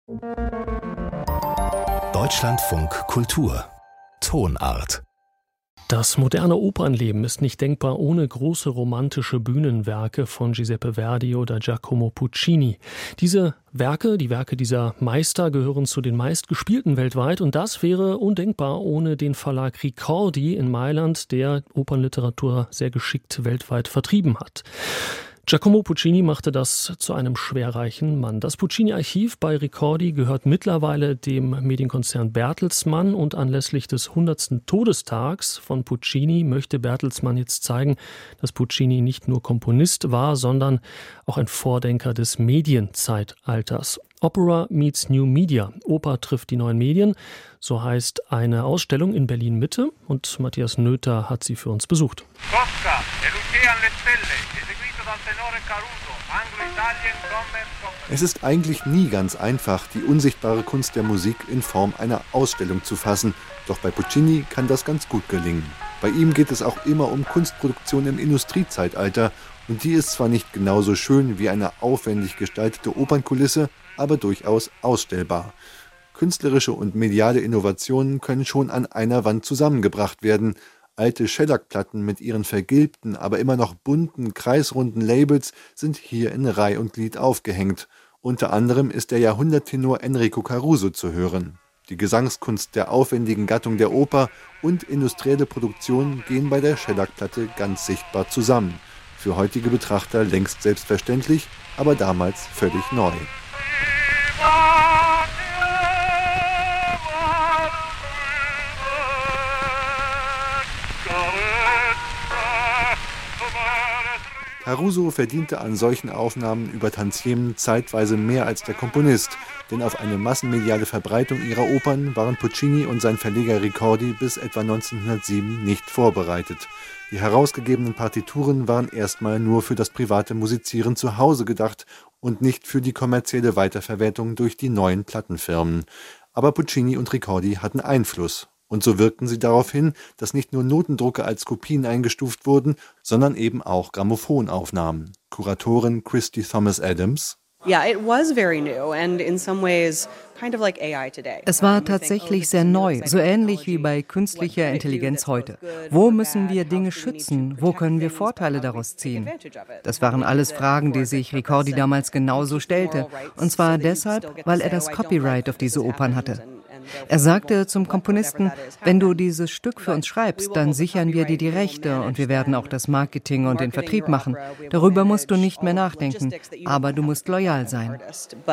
Deutschlandfunk Kultur Tonart. Das moderne Opernleben ist nicht denkbar ohne große romantische Bühnenwerke von Giuseppe Verdi oder Giacomo Puccini. Diese Werke, die Werke dieser Meister, gehören zu den meistgespielten weltweit, und das wäre undenkbar ohne den Verlag Ricordi in Mailand, der Opernliteratur sehr geschickt weltweit vertrieben hat. Giacomo Puccini machte das zu einem schwerreichen Mann. Das Puccini-Archiv bei Ricordi gehört mittlerweile dem Medienkonzern Bertelsmann, und anlässlich des 100. Todestags von Puccini möchte Bertelsmann jetzt zeigen, dass Puccini nicht nur Komponist war, sondern auch ein Vordenker des Medienzeitalters. Opera meets New Media. Oper trifft die neuen Medien. So heißt eine Ausstellung in Berlin-Mitte, und Matthias Noether hat sie für uns besucht. Es ist eigentlich nie ganz einfach, die unsichtbare Kunst der Musik in Form einer Ausstellung zu fassen. Doch bei Puccini kann das ganz gut gelingen. Bei ihm geht es auch immer um Kunstproduktion im Industriezeitalter. Und die ist zwar nicht genauso schön wie eine aufwendig gestaltete Opernkulisse, aber durchaus ausstellbar. Künstlerische und mediale Innovationen können schon an einer Wand zusammengebracht werden. Alte Schellackplatten mit ihren vergilbten, aber immer noch bunten, kreisrunden Labels sind hier in Reih und Glied aufgehängt. Unter anderem ist der Jahrhunderttenor Enrico Caruso zu hören. Die Gesangskunst der aufwendigen Gattung der Oper und industrielle Produktion gehen bei der Schellackplatte ganz sichtbar zusammen. Für heutige Betrachter längst selbstverständlich, aber damals völlig neu. Caruso verdiente an solchen Aufnahmen über Tantiemen zeitweise mehr als der Komponist, denn auf eine massenmediale Verbreitung ihrer Opern waren Puccini und sein Verleger Ricordi bis etwa 1907 nicht vorbereitet. Die herausgegebenen Partituren waren erstmal nur für das private Musizieren zu Hause gedacht und nicht für die kommerzielle Weiterverwertung durch die neuen Plattenfirmen. Aber Puccini und Ricordi hatten Einfluss. Und so wirkten sie darauf hin, dass nicht nur Notendrucke als Kopien eingestuft wurden, sondern eben auch Grammophonaufnahmen. Kuratorin Christy Thomas Adams: Es war tatsächlich sehr neu, so ähnlich wie bei künstlicher Intelligenz heute. Wo müssen wir Dinge schützen? Wo können wir Vorteile daraus ziehen? Das waren alles Fragen, die sich Ricordi damals genauso stellte. Und zwar deshalb, weil er das Copyright auf diese Opern hatte. Er sagte zum Komponisten: Wenn du dieses Stück für uns schreibst, dann sichern wir dir die Rechte und wir werden auch das Marketing und den Vertrieb machen. Darüber musst du nicht mehr nachdenken, aber du musst loyal sein.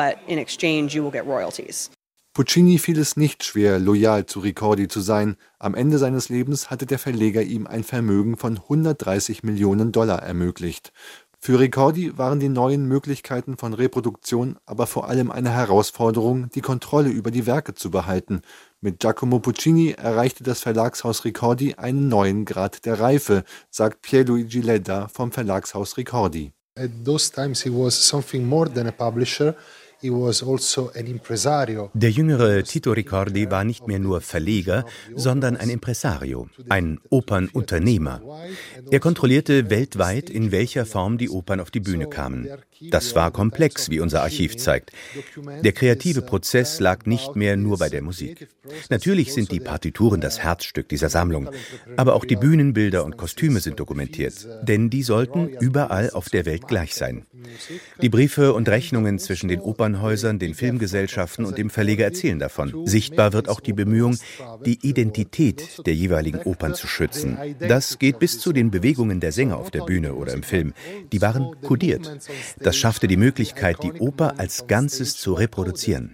Puccini fiel es nicht schwer, loyal zu Ricordi zu sein. Am Ende seines Lebens hatte der Verleger ihm ein Vermögen von 130 Millionen Dollar ermöglicht. Für Ricordi waren die neuen Möglichkeiten von Reproduktion aber vor allem eine Herausforderung, die Kontrolle über die Werke zu behalten. Mit Giacomo Puccini erreichte das Verlagshaus Ricordi einen neuen Grad der Reife, sagt Pierluigi Ledda vom Verlagshaus Ricordi. At those times he was something more than a publisher. Der jüngere Tito Ricordi war nicht mehr nur Verleger, sondern ein Impresario, ein Opernunternehmer. Er kontrollierte weltweit, in welcher Form die Opern auf die Bühne kamen. Das war komplex, wie unser Archiv zeigt. Der kreative Prozess lag nicht mehr nur bei der Musik. Natürlich sind die Partituren das Herzstück dieser Sammlung, aber auch die Bühnenbilder und Kostüme sind dokumentiert, denn die sollten überall auf der Welt gleich sein. Die Briefe und Rechnungen zwischen den Opernhäusern, den Filmgesellschaften und dem Verleger erzählen davon. Sichtbar wird auch die Bemühung, die Identität der jeweiligen Opern zu schützen. Das geht bis zu den Bewegungen der Sänger auf der Bühne oder im Film. Die waren kodiert. Das schaffte die Möglichkeit, die Oper als Ganzes zu reproduzieren.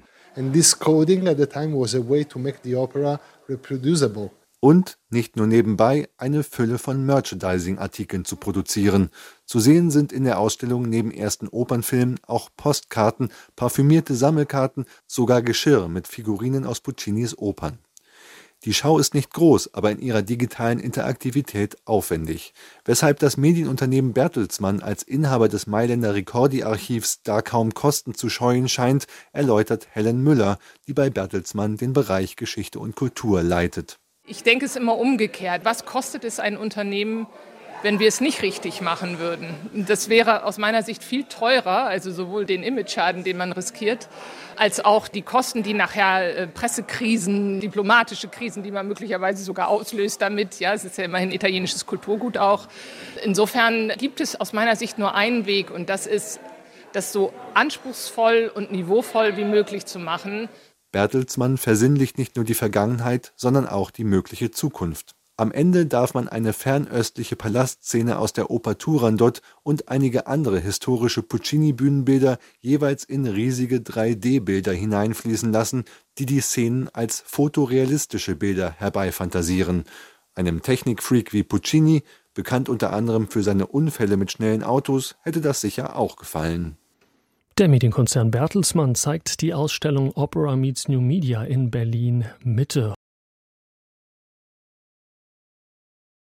Und, nicht nur nebenbei, eine Fülle von Merchandising-Artikeln zu produzieren. Zu sehen sind in der Ausstellung neben ersten Opernfilmen auch Postkarten, parfümierte Sammelkarten, sogar Geschirr mit Figurinen aus Puccinis Opern. Die Schau ist nicht groß, aber in ihrer digitalen Interaktivität aufwendig. Weshalb das Medienunternehmen Bertelsmann als Inhaber des Mailänder Ricordi-Archivs da kaum Kosten zu scheuen scheint, erläutert Helen Müller, die bei Bertelsmann den Bereich Geschichte und Kultur leitet. Ich denke es immer umgekehrt. Was kostet es ein Unternehmen, wenn wir es nicht richtig machen würden. Das wäre aus meiner Sicht viel teurer, also sowohl den Imageschaden, den man riskiert, als auch die Kosten, die nachher Pressekrisen, diplomatische Krisen, die man möglicherweise sogar auslöst damit. Ja, es ist ja immerhin italienisches Kulturgut auch. Insofern gibt es aus meiner Sicht nur einen Weg und das ist, das so anspruchsvoll und niveauvoll wie möglich zu machen. Bertelsmann versinnlicht nicht nur die Vergangenheit, sondern auch die mögliche Zukunft. Am Ende darf man eine fernöstliche Palastszene aus der Oper Turandot und einige andere historische Puccini-Bühnenbilder jeweils in riesige 3D-Bilder hineinfließen lassen, die die Szenen als fotorealistische Bilder herbeifantasieren. Einem Technikfreak wie Puccini, bekannt unter anderem für seine Unfälle mit schnellen Autos, hätte das sicher auch gefallen. Der Medienkonzern Bertelsmann zeigt die Ausstellung Opera Meets New Media in Berlin Mitte.